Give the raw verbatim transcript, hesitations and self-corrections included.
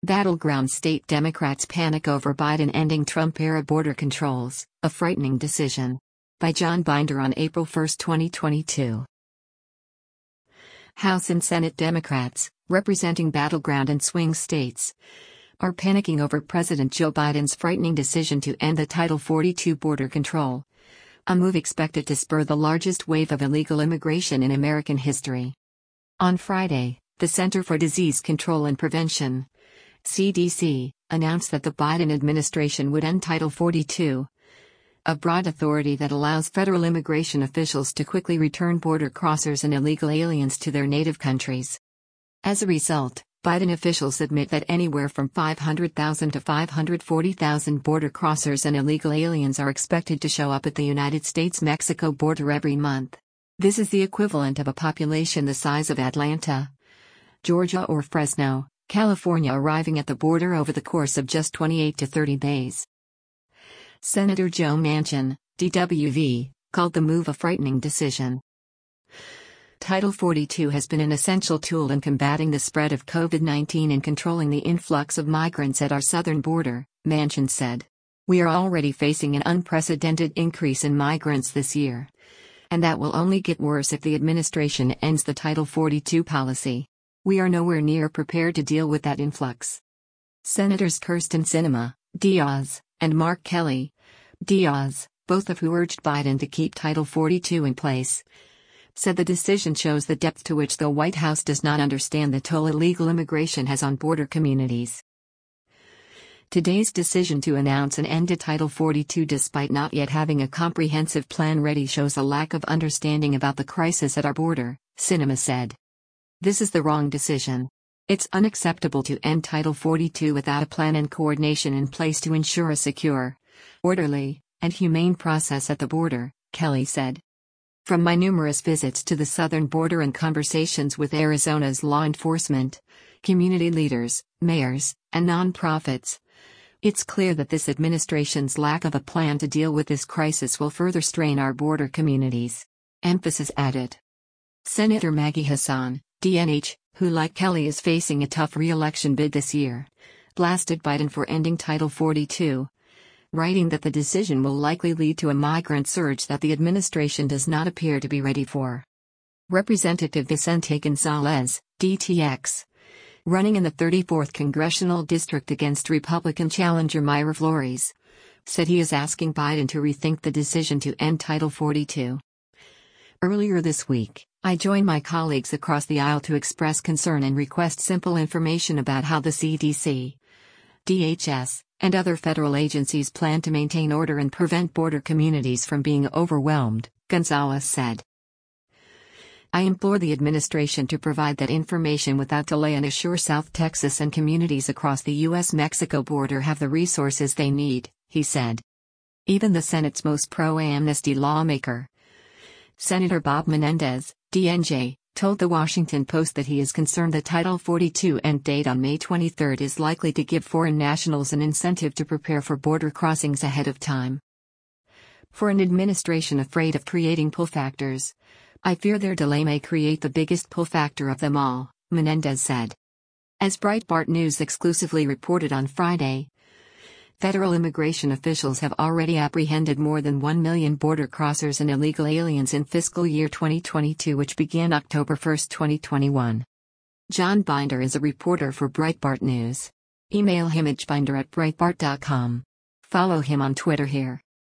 Battleground state Democrats panic over Biden ending Trump-era border controls, a frightening decision. By John Binder on April first, twenty twenty-two. House and Senate Democrats, representing battleground and swing states, are panicking over President Joe Biden's frightening decision to end the Title forty-two border control, a move expected to spur the largest wave of illegal immigration in American history. On Friday, the Center for Disease Control and Prevention, C D C, announced that the Biden administration would end Title forty-two, a broad authority that allows federal immigration officials to quickly return border crossers and illegal aliens to their native countries. As a result, Biden officials admit that anywhere from five hundred thousand to five hundred forty thousand border crossers and illegal aliens are expected to show up at the United States-Mexico border every month. This is the equivalent of a population the size of Atlanta, Georgia or Fresno, California arriving at the border over the course of just twenty-eight to thirty days. Senator Joe Manchin, D W V, called the move a frightening decision. Title forty-two has been an essential tool in combating the spread of COVID nineteen and controlling the influx of migrants at our southern border, Manchin said. We are already facing an unprecedented increase in migrants this year, and that will only get worse if the administration ends the Title forty-two policy. We are nowhere near prepared to deal with that influx. Senators Kyrsten Sinema, Diaz, and Mark Kelly, Diaz, both of who urged Biden to keep Title forty-two in place, said the decision shows the depth to which the White House does not understand the toll illegal immigration has on border communities. Today's decision to announce an end to Title forty-two despite not yet having a comprehensive plan ready shows a lack of understanding about the crisis at our border, Sinema said. This is the wrong decision. It's unacceptable to end Title forty-two without a plan and coordination in place to ensure a secure, orderly, and humane process at the border, Kelly said. From my numerous visits to the southern border and conversations with Arizona's law enforcement, community leaders, mayors, and nonprofits, it's clear that this administration's lack of a plan to deal with this crisis will further strain our border communities. Emphasis added. Senator Maggie Hassan, D N H, who like Kelly is facing a tough re-election bid this year, blasted Biden for ending Title forty-two, writing that the decision will likely lead to a migrant surge that the administration does not appear to be ready for. Representative Vicente Gonzalez, D T X, running in the thirty-fourth Congressional District against Republican challenger Mayra Flores, said he is asking Biden to rethink the decision to end Title forty-two. Earlier this week, I joined my colleagues across the aisle to express concern and request simple information about how the C D C, D H S, and other federal agencies plan to maintain order and prevent border communities from being overwhelmed, Gonzalez said. I implore the administration to provide that information without delay and assure South Texas and communities across the U S Mexico border have the resources they need, he said. Even the Senate's most pro-amnesty lawmaker, Senator Bob Menendez, D N J, told The Washington Post that he is concerned the Title forty-two end date on May twenty-third is likely to give foreign nationals an incentive to prepare for border crossings ahead of time. For an administration afraid of creating pull factors, I fear their delay may create the biggest pull factor of them all, Menendez said. As Breitbart News exclusively reported on Friday, federal immigration officials have already apprehended more than one million border crossers and illegal aliens in fiscal year twenty twenty-two, which began October first, twenty twenty-one. John Binder is a reporter for Breitbart News. Email him at binder at breitbart dot com. Follow him on Twitter here.